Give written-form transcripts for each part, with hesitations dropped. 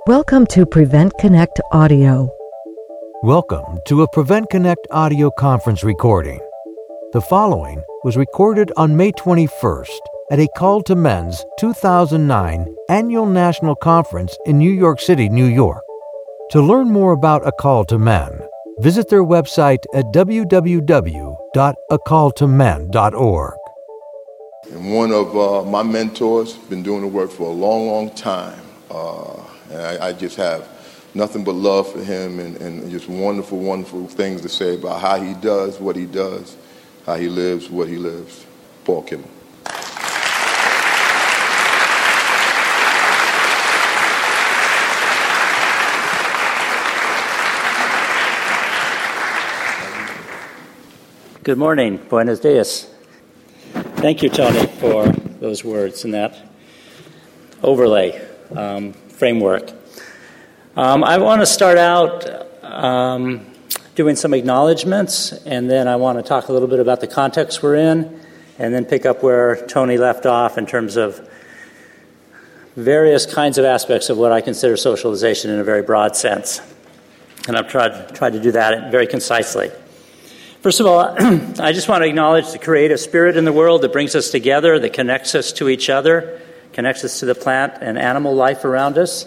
Welcome to Prevent Connect Audio. Welcome to a Prevent Connect audio conference recording. The following was recorded on May 21st at a Call to Men's 2009 Annual National Conference in New York City, New York. To learn more about A Call to Men, visit their website at www.acalltomen.org. And one of my mentors, been doing the work for a long, long time. And I just have nothing but love for him and just wonderful, wonderful things to say about how he does what he does, how he lives what he lives. Paul Kimmel. Good morning. Buenos dias. Thank you, Tony, for those words and that overlay framework. I want to start out doing some acknowledgments, and then I want to talk a little bit about the context we're in, and then pick up where Tony left off in terms of various kinds of aspects of what I consider socialization in a very broad sense. And I've tried to do that very concisely. First of all, I just want to acknowledge the creative spirit in the world that brings us together, that connects us to each other, connects us to the plant and animal life around us.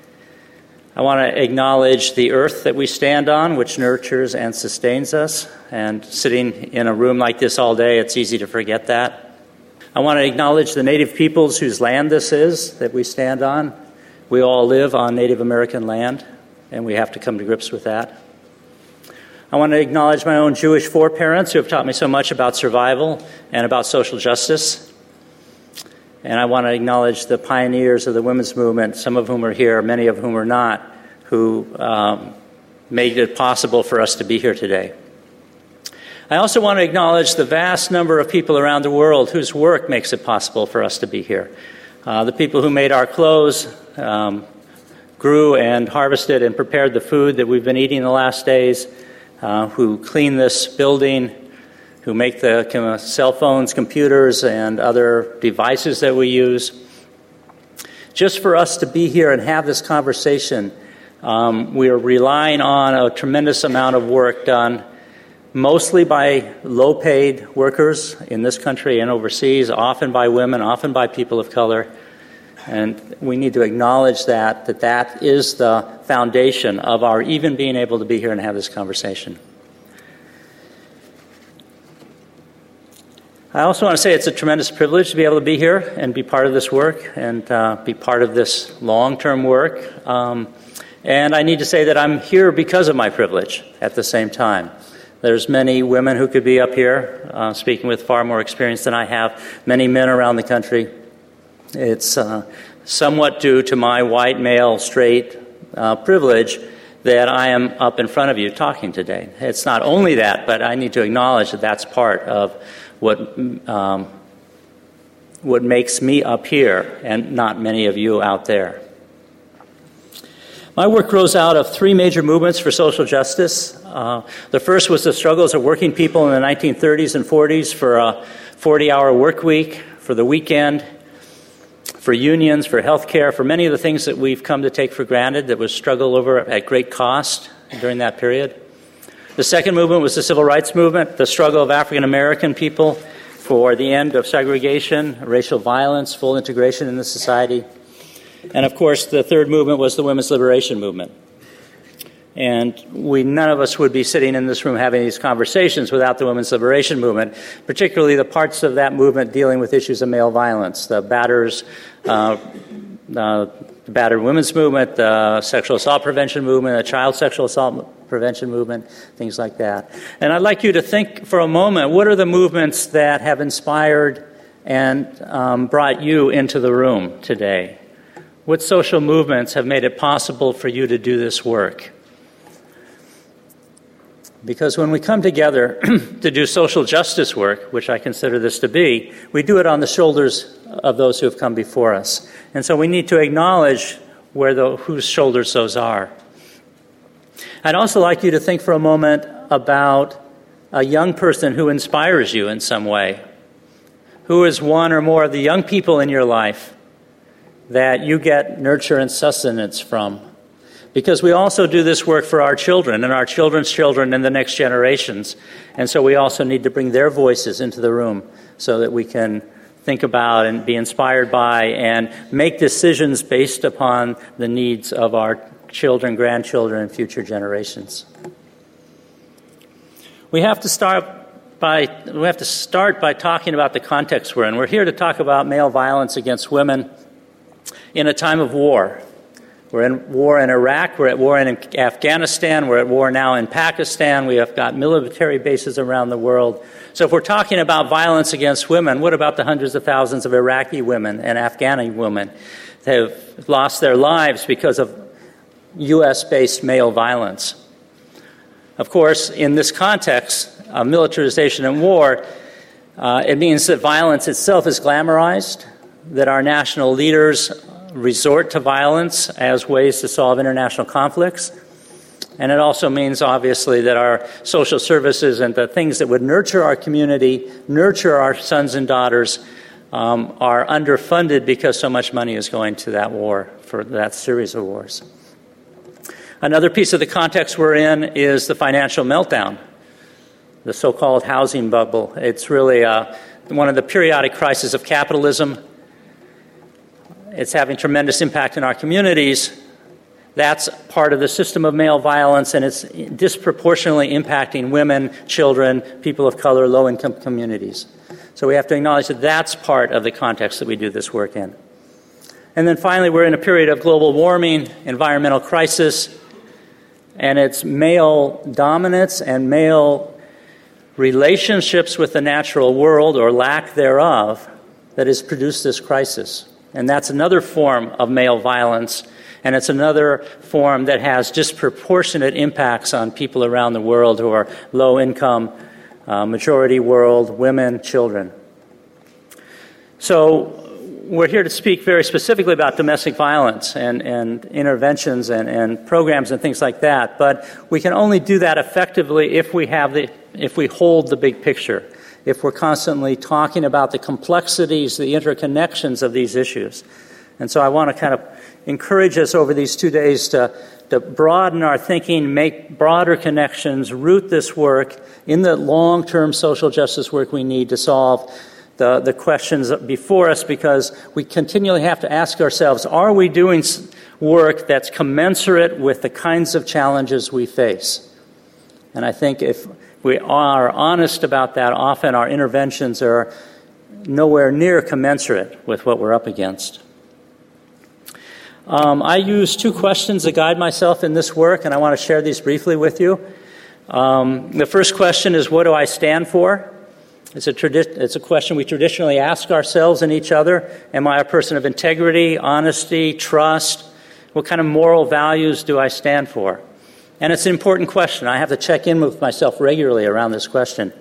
I want to acknowledge the earth that we stand on, which nurtures and sustains us. And sitting in a room like this all day, it's easy to forget that. I want to acknowledge the native peoples whose land this is that we stand on. We all live on Native American land, and we have to come to grips with that. I want to acknowledge my own Jewish foreparents who have taught me so much about survival and about social justice. And I want to acknowledge the pioneers of the women's movement, some of whom are here, many of whom are not, who made it possible for us to be here today. I also want to acknowledge the vast number of people around the world whose work makes it possible for us to be here. The people who made our clothes, grew and harvested and prepared the food that we've been eating the last days, who clean this building, who make the cell phones, computers, and other devices that we use. Just for us to be here and have this conversation, we are relying on a tremendous amount of work done, mostly by low-paid workers in this country and overseas, often by women, often by people of color. And we need to acknowledge that is the foundation of our even being able to be here and have this conversation. I also want to say it's a tremendous privilege to be able to be here and be part of this work and be part of this long-term work. And I need to say that I'm here because of my privilege at the same time. There's many women who could be up here speaking with far more experience than I have, many men around the country. It's somewhat due to my white, male, straight privilege that I am up in front of you talking today. It's not only that, but I need to acknowledge that that's part of what makes me up here and not many of you out there. My work grows out of three major movements for social justice. The first was the struggles of working people in the 1930s and 40s for a 40-hour work week, for the weekend, for unions, for health care, for many of the things that we've come to take for granted that was struggled over at great cost during that period. The second movement was the civil rights movement, the struggle of African American people for the end of segregation, racial violence, full integration in the society. And of course, the third movement was the women's liberation movement. And none of us would be sitting in this room having these conversations without the women's liberation movement, particularly the parts of that movement dealing with issues of male violence, the battered women's movement, the sexual assault prevention movement, the child sexual assault prevention movement, things like that. And I'd like you to think for a moment, what are the movements that have inspired and brought you into the room today? What social movements have made it possible for you to do this work? Because when we come together to do social justice work, which I consider this to be, we do it on the shoulders of those who have come before us. And so we need to acknowledge whose shoulders those are. I'd also like you to think for a moment about a young person who inspires you in some way. Who is one or more of the young people in your life that you get nurture and sustenance from because we also do this work for our children and our children's children and the next generations. And so we also need to bring their voices into the room so that we can think about and be inspired by and make decisions based upon the needs of our children, grandchildren, and future generations. We have to start by talking about the context we're in. We're here to talk about male violence against women in a time of war. We're in war in Iraq, we're at war in Afghanistan, we're at war now in Pakistan, we have got military bases around the world. So if we're talking about violence against women, what about the hundreds of thousands of Iraqi women and Afghani women that have lost their lives because of U.S.-based male violence? Of course, in this context of militarization and war, it means that violence itself is glamorized, that our national leaders resort to violence as ways to solve international conflicts. And it also means, obviously, that our social services and the things that would nurture our community, nurture our sons and daughters, are underfunded because so much money is going to that war, for that series of wars. Another piece of the context we're in is the financial meltdown, the so-called housing bubble. It's really one of the periodic crises of capitalism. It's having tremendous impact in our communities. That's part of the system of male violence, and it's disproportionately impacting women, children, people of color, low-income communities. So we have to acknowledge that that's part of the context that we do this work in. And then finally, we're in a period of global warming, environmental crisis, and it's male dominance and male relationships with the natural world, or lack thereof, that has produced this crisis. And that's another form of male violence, and it's another form that has disproportionate impacts on people around the world who are low income, majority world, women, children. So we're here to speak very specifically about domestic violence and interventions and programs and things like that, but we can only do that effectively if we hold the big picture, if we're constantly talking about the complexities, the interconnections of these issues. And so I want to kind of encourage us over these 2 days to broaden our thinking, make broader connections, root this work in the long-term social justice work we need to solve the questions before us, because we continually have to ask ourselves, are we doing work that's commensurate with the kinds of challenges we face? And I think if we are honest about that, often our interventions are nowhere near commensurate with what we're up against. I use 2 questions to guide myself in this work, and I want to share these briefly with you. The first question is, what do I stand for? It's a question we traditionally ask ourselves and each other. Am I a person of integrity, honesty, trust? What kind of moral values do I stand for? And it's an important question. I have to check in with myself regularly around this question.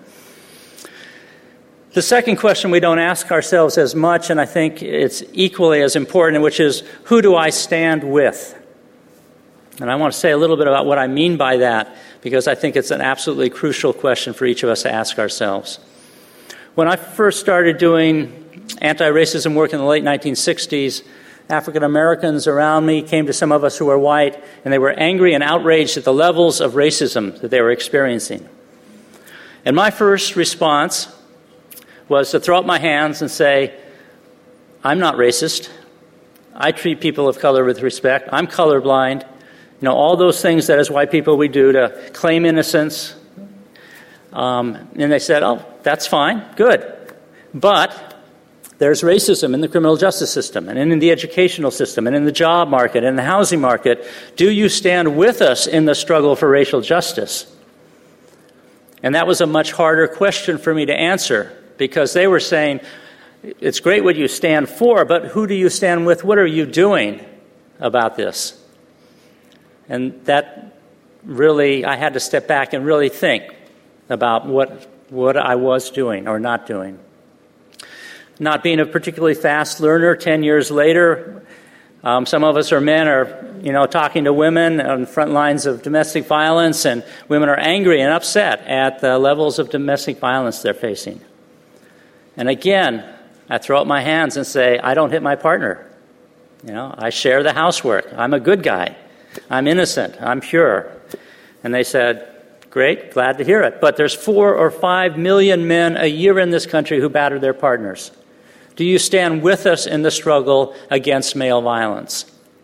The second question we don't ask ourselves as much, and I think it's equally as important, which is, who do I stand with? And I want to say a little bit about what I mean by that, because I think it's an absolutely crucial question for each of us to ask ourselves. When I first started doing anti-racism work in the late 1960s, African Americans around me came to some of us who were white, and they were angry and outraged at the levels of racism that they were experiencing. And my first response was to throw up my hands and say, I'm not racist. I treat people of color with respect. I'm colorblind. You know, all those things that as white people we do to claim innocence. And they said, oh, that's fine, good. But there's racism in the criminal justice system and in the educational system and in the job market and in the housing market. Do you stand with us in the struggle for racial justice? And that was a much harder question for me to answer, because they were saying, it's great what you stand for, but who do you stand with? What are you doing about this? And that really, I had to step back and really think about what I was doing or not doing. Not being a particularly fast learner, 10 years later, some of us are men are, talking to women on the front lines of domestic violence, and women are angry and upset at the levels of domestic violence they're facing. And again, I throw up my hands and say, I don't hit my partner. I share the housework. I'm a good guy. I'm innocent. I'm pure. And they said, great, glad to hear it. But there's 4 or 5 million men a year in this country who batter their partners. Do you stand with us in the struggle against male violence?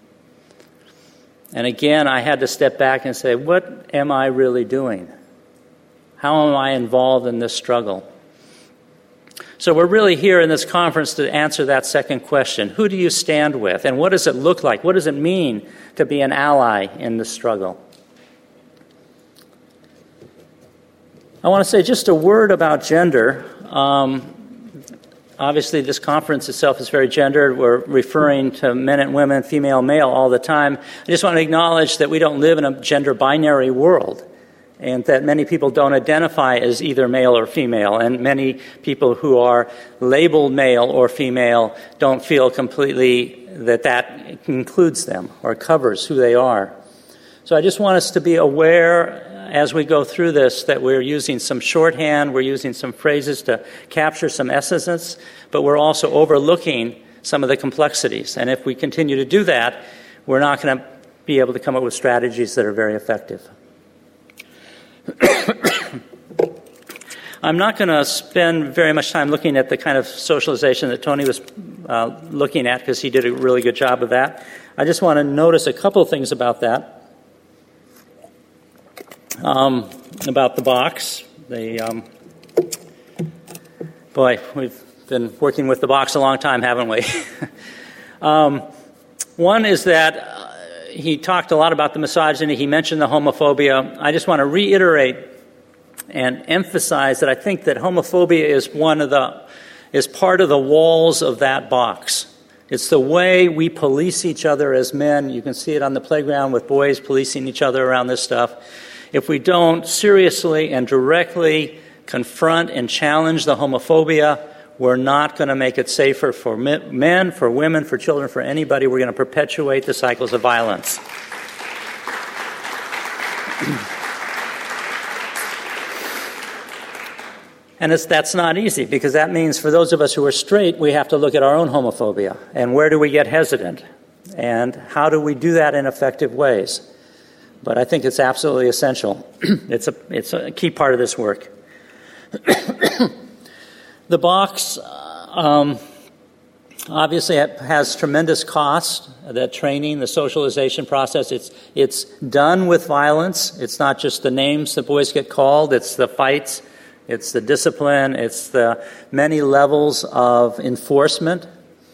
And again, I had to step back and say, what am I really doing? How am I involved in this struggle? So we're really here in this conference to answer that second question. Who do you stand with? And what does it look like? What does it mean to be an ally in this struggle? I want to say just a word about gender. Obviously, this conference itself is very gendered. We're referring to men and women, female, male all the time. I just want to acknowledge that we don't live in a gender binary world, and that many people don't identify as either male or female, and many people who are labeled male or female don't feel completely that includes them or covers who they are. So I just want us to be aware as we go through this that we're using some shorthand, we're using some phrases to capture some essences, but we're also overlooking some of the complexities. And if we continue to do that, we're not going to be able to come up with strategies that are very effective. I'm not going to spend very much time looking at the kind of socialization that Tony was looking at, because he did a really good job of that. I just want to notice a couple of things about that. About the box. Boy, we've been working with the box a long time, haven't we? One is that he talked a lot about the misogyny. He mentioned the homophobia. I just want to reiterate and emphasize that I think that homophobia is part of the walls of that box. It's the way we police each other as men. You can see it on the playground with boys policing each other around this stuff. If we don't seriously and directly confront and challenge the homophobia, we're not going to make it safer for men, for women, for children, for anybody. We're going to perpetuate the cycles of violence. And that's not easy, because that means for those of us who are straight, we have to look at our own homophobia. And where do we get hesitant? And how do we do that in effective ways? But I think it's absolutely essential. It's a key part of this work. The box obviously has tremendous cost. That training, the socialization process, it's done with violence. It's not just the names the boys get called. It's the fights. It's the discipline. It's the many levels of enforcement.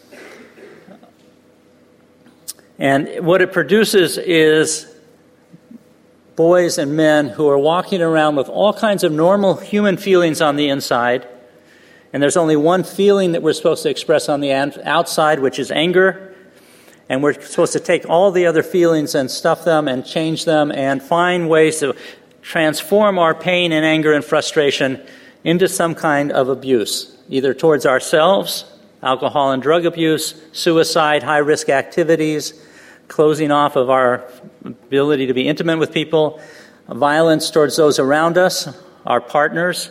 And what it produces is boys and men who are walking around with all kinds of normal human feelings on the inside, and there's only one feeling that we're supposed to express on the outside, which is anger, and we're supposed to take all the other feelings and stuff them and change them and find ways to transform our pain and anger and frustration into some kind of abuse, either towards ourselves, alcohol and drug abuse, suicide, high-risk activities, closing off of our ability to be intimate with people, violence towards those around us, our partners,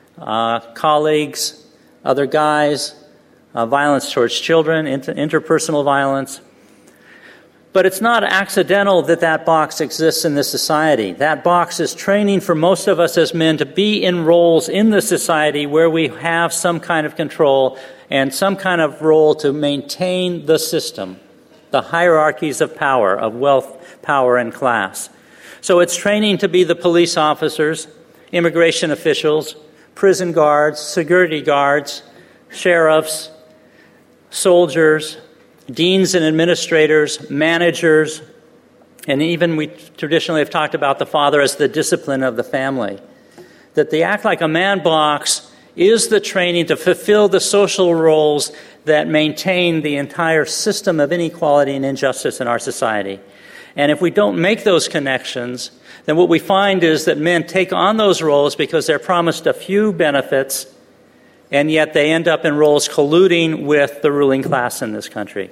colleagues, other guys, violence towards children, interpersonal violence. But it's not accidental that box exists in this society. That box is training for most of us as men to be in roles in the society where we have some kind of control and some kind of role to maintain the system, the hierarchies of power, of wealth, power, and class. So it's training to be the police officers, immigration officials, prison guards, security guards, sheriffs, soldiers, deans and administrators, managers, and even we traditionally have talked about the father as the discipline of the family. That the Act Like a Man box is the training to fulfill the social roles that maintain the entire system of inequality and injustice in our society. And if we don't make those connections, then what we find is that men take on those roles because they're promised a few benefits, and yet they end up in roles colluding with the ruling class in this country.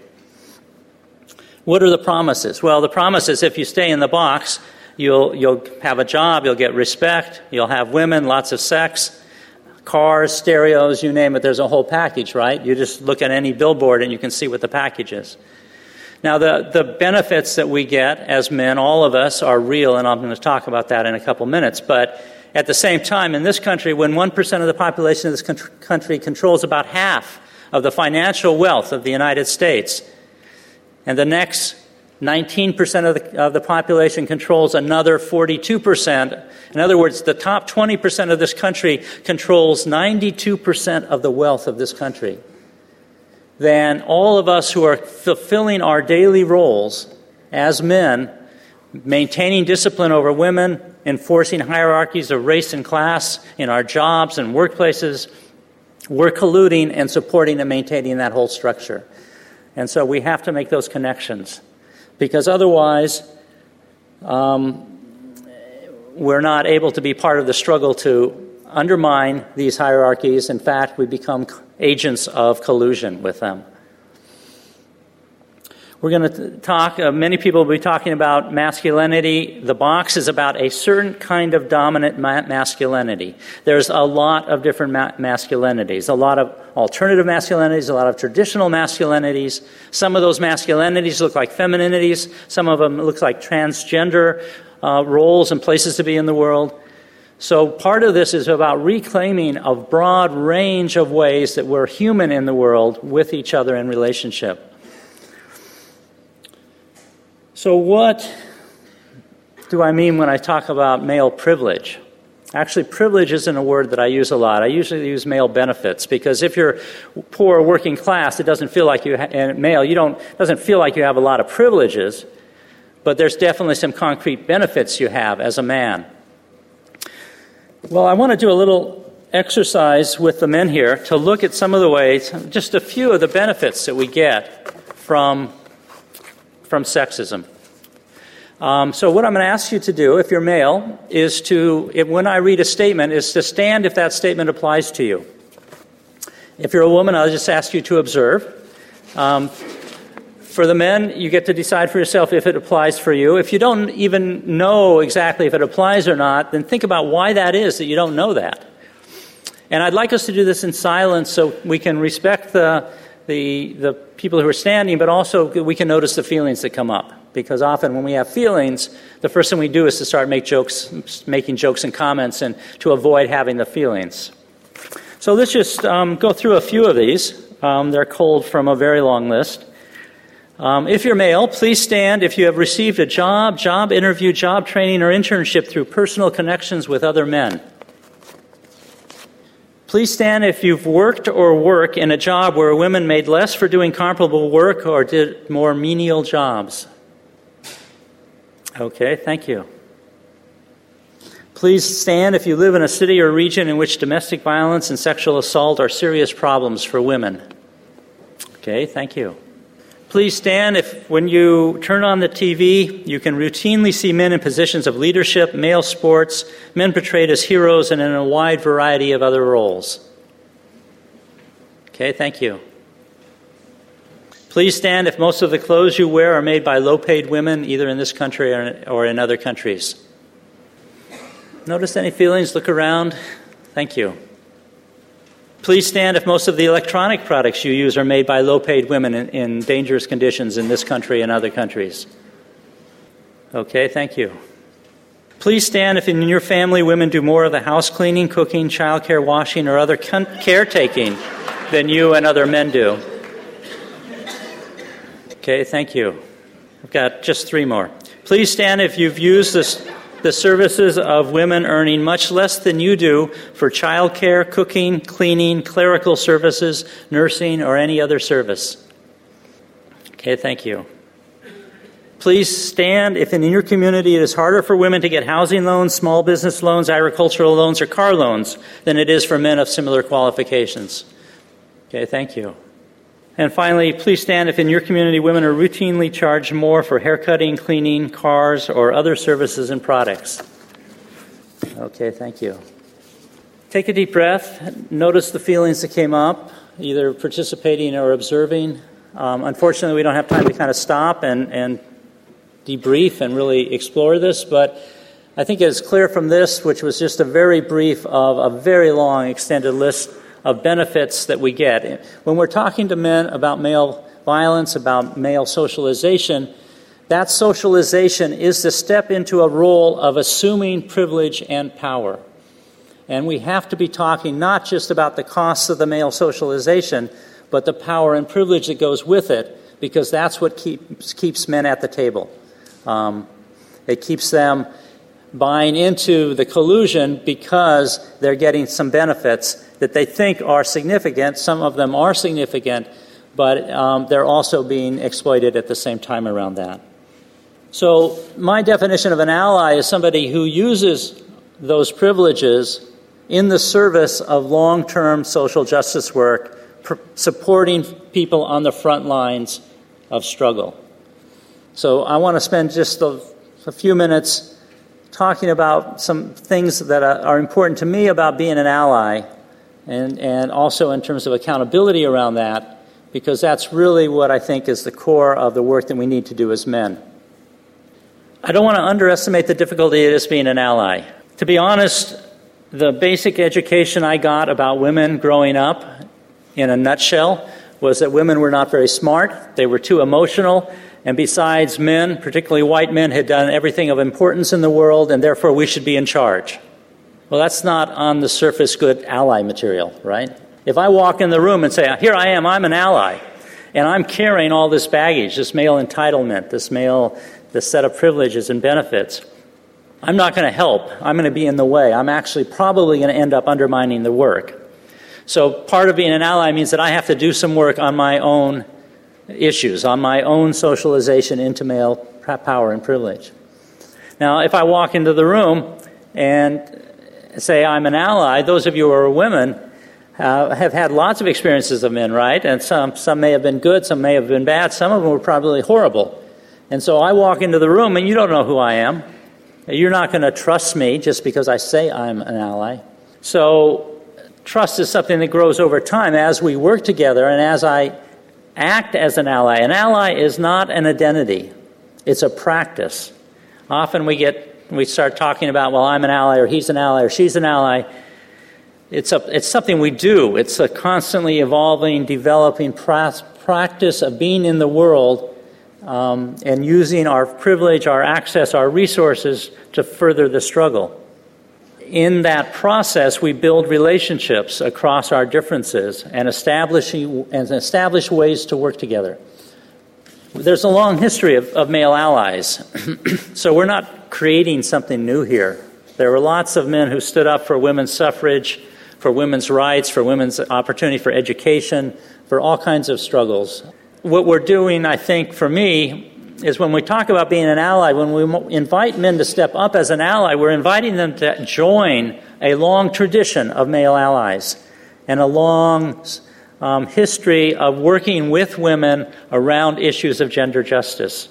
What are the promises? Well, the promise is if you stay in the box, you'll have a job, you'll get respect, you'll have women, lots of sex, cars, stereos, you name it, there's a whole package, right? You just look at any billboard and you can see what the package is. Now, the benefits that we get as men, all of us, are real, and I'm going to talk about that in a couple minutes. But at the same time, in this country, when 1% of the population of this country controls about half of the financial wealth of the United States, and the next 19% of the population controls another 42%. In other words, the top 20% of this country controls 92% of the wealth of this country. Then all of us who are fulfilling our daily roles as men, maintaining discipline over women, enforcing hierarchies of race and class in our jobs and workplaces, we're colluding and supporting and maintaining that whole structure. And so we have to make those connections, because otherwise we're not able to be part of the struggle to undermine these hierarchies. In fact, we become agents of collusion with them. We're going to talk, many people will be talking about masculinity. The box is about a certain kind of dominant masculinity. There's a lot of different masculinities, a lot of alternative masculinities, a lot of traditional masculinities. Some of those masculinities look like femininities. Some of them look like transgender roles and places to be in the world. So part of this is about reclaiming a broad range of ways that we're human in the world with each other in relationship. So what do I mean when I talk about male privilege? Actually, privilege isn't a word that I use a lot. I usually use male benefits, because if you're poor or working class, it doesn't feel like and male, doesn't feel like you have a lot of privileges, but there's definitely some concrete benefits you have as a man. Well, I want to do a little exercise with the men here to look at some of the ways, just a few of the benefits that we get from sexism. So what I'm going to ask you to do, if you're male, is when I read a statement, is to stand if that statement applies to you. If you're a woman, I'll just ask you to observe. For the men, you get to decide for yourself if it applies for you. If you don't even know exactly if it applies or not, then think about why that is that you don't know that. And I'd like us to do this in silence so we can respect the people who are standing, but also we can notice the feelings that come up. Because often when we have feelings, the first thing we do is to start making jokes and comments, and to avoid having the feelings. So let's just go through a few of these. They're culled from a very long list. If you're male, please stand if you have received a job interview, job training, or internship through personal connections with other men. Please stand if you've worked or work in a job where women made less for doing comparable work or did more menial jobs. Okay, thank you. Please stand if you live in a city or region in which domestic violence and sexual assault are serious problems for women. Okay, thank you. Please stand if, when you turn on the TV, you can routinely see men in positions of leadership, male sports, men portrayed as heroes, and in a wide variety of other roles. Okay, thank you. Please stand if most of the clothes you wear are made by low-paid women, either in this country or in other countries. Notice any feelings? Look around. Thank you. Please stand if most of the electronic products you use are made by low-paid women in dangerous conditions in this country and other countries. Okay, thank you. Please stand if in your family women do more of the house cleaning, cooking, childcare, washing, or other caretaking than you and other men do. Okay, thank you. I've got just 3 more. Please stand if you've used the services of women earning much less than you do for childcare, cooking, cleaning, clerical services, nursing, or any other service. Okay, thank you. Please stand if in your community it is harder for women to get housing loans, small business loans, agricultural loans, or car loans than it is for men of similar qualifications. Okay, thank you. And finally, please stand if in your community women are routinely charged more for haircutting, cleaning, cars, or other services and products. Okay, thank you. Take a deep breath. Notice the feelings that came up, either participating or observing. Unfortunately, we don't have time to kind of stop and debrief and really explore this, but I think it's clear from this, which was just a very brief of a very long extended list of benefits that we get. When we're talking to men about male violence, about male socialization, that socialization is the step into a role of assuming privilege and power. And we have to be talking not just about the costs of the male socialization, but the power and privilege that goes with it, because that's what keeps men at the table. It keeps them buying into the collusion because they're getting some benefits that they think are significant. Some of them are significant, but they're also being exploited at the same time around that. So my definition of an ally is somebody who uses those privileges in the service of long-term social justice work, supporting people on the front lines of struggle. So I want to spend just a few minutes talking about some things that are important to me about being an ally, and also in terms of accountability around that, because that's really what I think is the core of the work that we need to do as men. I don't want to underestimate the difficulty it is being an ally. To be honest, the basic education I got about women growing up, in a nutshell, was that women were not very smart, they were too emotional, and besides, men, particularly white men, had done everything of importance in the world, and therefore we should be in charge. Well, that's not on the surface good ally material, right? If I walk in the room and say, here I am, I'm an ally, and I'm carrying all this baggage, this male entitlement, this set of privileges and benefits, I'm not going to help. I'm going to be in the way. I'm actually probably going to end up undermining the work. So part of being an ally means that I have to do some work on my own issues, on my own socialization into male power and privilege. Now, if I walk into the room and say I'm an ally, those of you who are women have had lots of experiences of men, right? And some may have been good, some may have been bad, some of them were probably horrible. And so I walk into the room and you don't know who I am. You're not going to trust me just because I say I'm an ally. So trust is something that grows over time as we work together and as I act as an ally. An ally is not an identity. It's a practice. Often we start talking about, well, I'm an ally, or he's an ally, or she's an ally. It's something we do. It's a constantly evolving, developing practice of being in the world and using our privilege, our access, our resources to further the struggle. In that process, we build relationships across our differences and establish ways to work together. There's a long history of male allies, so we're not creating something new here. There were lots of men who stood up for women's suffrage, for women's rights, for women's opportunity for education, for all kinds of struggles. What we're doing, I think, for me, is when we talk about being an ally, when we invite men to step up as an ally, we're inviting them to join a long tradition of male allies and a long history of working with women around issues of gender justice.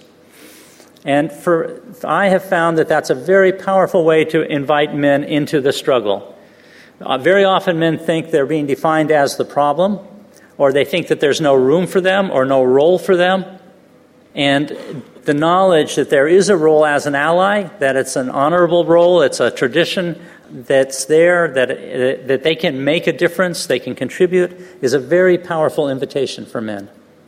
And I have found that that's a very powerful way to invite men into the struggle. Very often men think they're being defined as the problem, or they think that there's no room for them or no role for them. And the knowledge that there is a role as an ally, that it's an honorable role, it's a tradition that's there, that they can make a difference, they can contribute, is a very powerful invitation for men.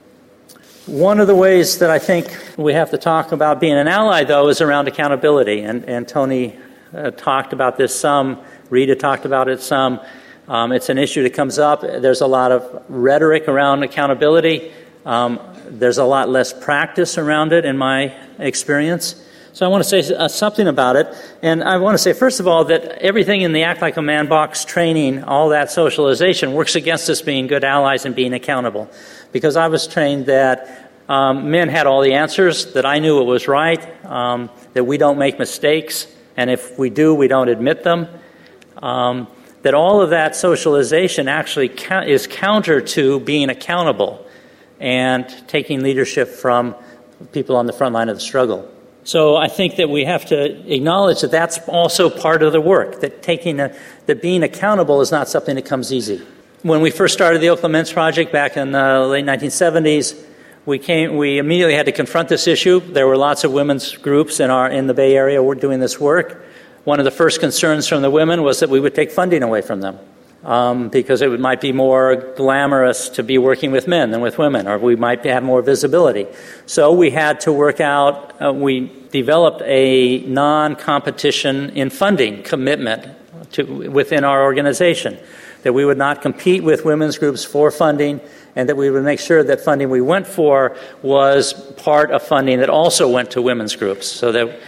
One of the ways that I think we have to talk about being an ally, though, is around accountability. And Tony talked about this some, Rita talked about it some. It's an issue that comes up. There's a lot of rhetoric around accountability. There's a lot less practice around it in my experience. So I want to say something about it. And I want to say, first of all, that everything in the Act Like a Man box training, all that socialization, works against us being good allies and being accountable. Because I was trained that men had all the answers, that I knew it was right, that we don't make mistakes, and if we do, we don't admit them. That all of that socialization actually is counter to being accountable and taking leadership from people on the front line of the struggle. So I think that we have to acknowledge that that's also part of the work, that being accountable is not something that comes easy. When we first started the Oakland Men's Project back in the late 1970s, we immediately had to confront this issue. There were lots of women's groups in the Bay Area doing this work. One of the first concerns from the women was that we would take funding away from them. because it might be more glamorous to be working with men than with women, or we might have more visibility. So we had to work out, we developed a non-competition in funding commitment within our organization, that we would not compete with women's groups for funding, and that we would make sure that funding we went for was part of funding that also went to women's groups, so that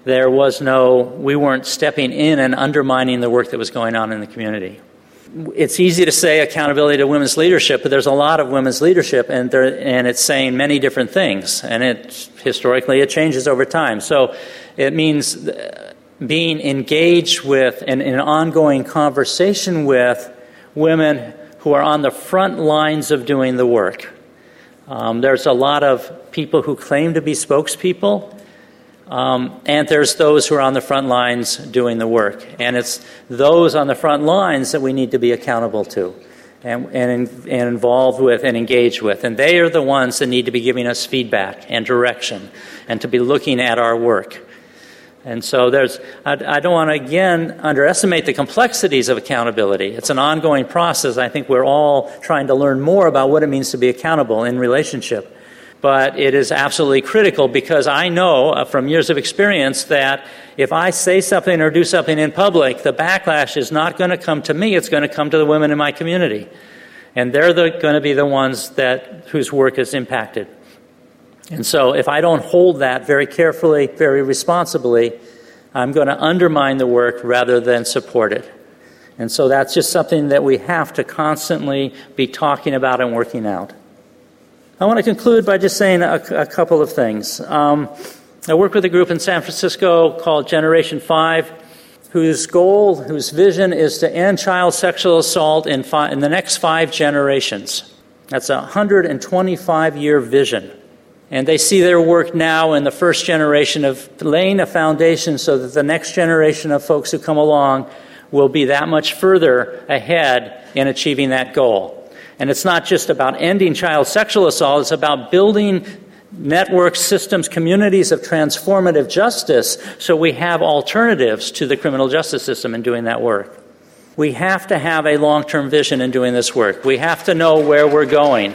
we weren't stepping in and undermining the work that was going on in the community. It's easy to say accountability to women's leadership, but there's a lot of women's leadership, and it's saying many different things, and historically it changes over time. So it means being engaged with and in an ongoing conversation with women who are on the front lines of doing the work. There's a lot of people who claim to be spokespeople, and there's those who are on the front lines doing the work. And it's those on the front lines that we need to be accountable to and involved with and engaged with. And they are the ones that need to be giving us feedback and direction and to be looking at our work. And so I don't want to, again, underestimate the complexities of accountability. It's an ongoing process. I think we're all trying to learn more about what it means to be accountable in relationship. But it is absolutely critical, because I know from years of experience that if I say something or do something in public, the backlash is not going to come to me. It's going to come to the women in my community. And they're going to be the ones whose work is impacted. And so if I don't hold that very carefully, very responsibly, I'm going to undermine the work rather than support it. And so that's just something that we have to constantly be talking about and working out. I want to conclude by just saying a couple of things. I work with a group in San Francisco called Generation 5, whose vision is to end child sexual assault in the next 5 generations. That's a 125-year vision. And they see their work now in the first generation of laying a foundation so that the next generation of folks who come along will be that much further ahead in achieving that goal. And it's not just about ending child sexual assault, it's about building networks, systems, communities of transformative justice so we have alternatives to the criminal justice system in doing that work. We have to have a long-term vision in doing this work. We have to know where we're going.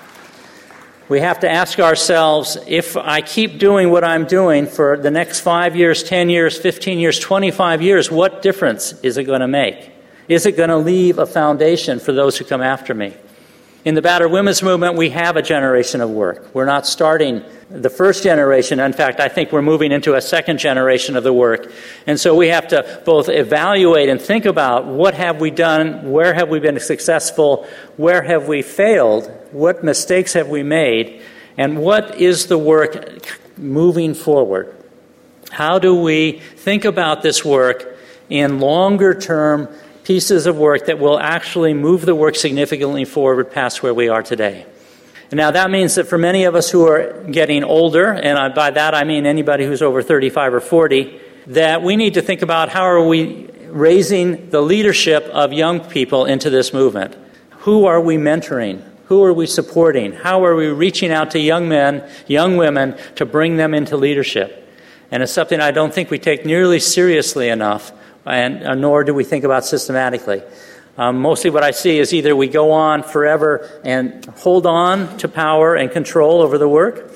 We have to ask ourselves, if I keep doing what I'm doing for the next 5 years, 10 years, 15 years, 25 years, what difference is it going to make? Is it going to leave a foundation for those who come after me? In the battered women's movement, we have a generation of work. We're not starting the first generation. In fact, I think we're moving into a second generation of the work. And so we have to both evaluate and think about what have we done, where have we been successful, where have we failed, what mistakes have we made, and what is the work moving forward? How do we think about this work in longer-term pieces of work that will actually move the work significantly forward past where we are today? And now that means that for many of us who are getting older, and by that I mean anybody who's over 35 or 40, that we need to think about how are we raising the leadership of young people into this movement. Who are we mentoring? Who are we supporting? How are we reaching out to young men, young women, to bring them into leadership? And it's something I don't think we take nearly seriously enough, and nor do we think about systematically. Mostly what I see is either we go on forever and hold on to power and control over the work,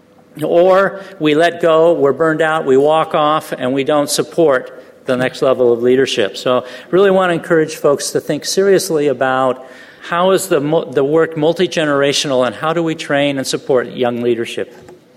or we let go, we're burned out, we walk off, and we don't support the next level of leadership. So really want to encourage folks to think seriously about how is the work multi-generational, and how do we train and support young leadership?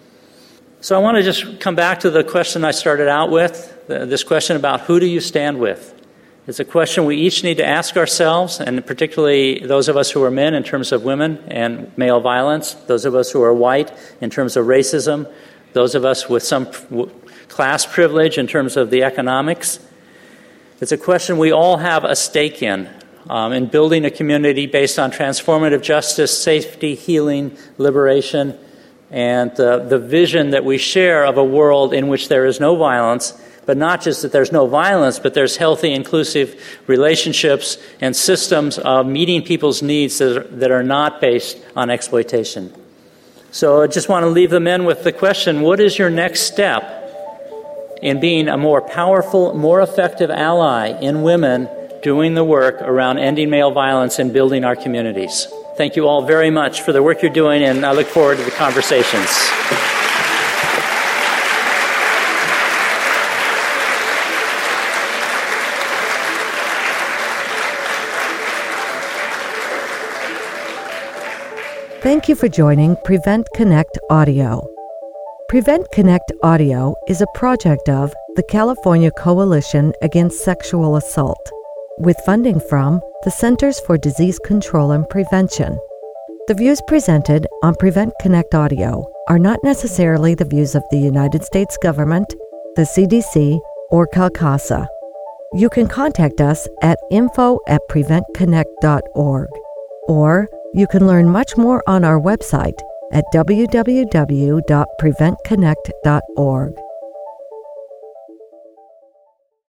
So I want to just come back to the question I started out with, this question about who do you stand with? It's a question we each need to ask ourselves, and particularly those of us who are men in terms of women and male violence, those of us who are white in terms of racism, those of us with some class privilege in terms of the economics. It's a question we all have a stake in building a community based on transformative justice, safety, healing, liberation, and the vision that we share of a world in which there is no violence, but not just that there's no violence, but there's healthy, inclusive relationships and systems of meeting people's needs that are not based on exploitation. So I just want to leave the men with the question, what is your next step in being a more powerful, more effective ally in women doing the work around ending male violence and building our communities. Thank you all very much for the work you're doing, and I look forward to the conversations. Thank you for joining Prevent Connect Audio. Prevent Connect Audio is a project of the California Coalition Against Sexual Assault, with funding from the Centers for Disease Control and Prevention. The views presented on Prevent Connect Audio are not necessarily the views of the United States government, the CDC, or CalCASA. You can contact us at info@preventconnect.org, or you can learn much more on our website at www.preventconnect.org.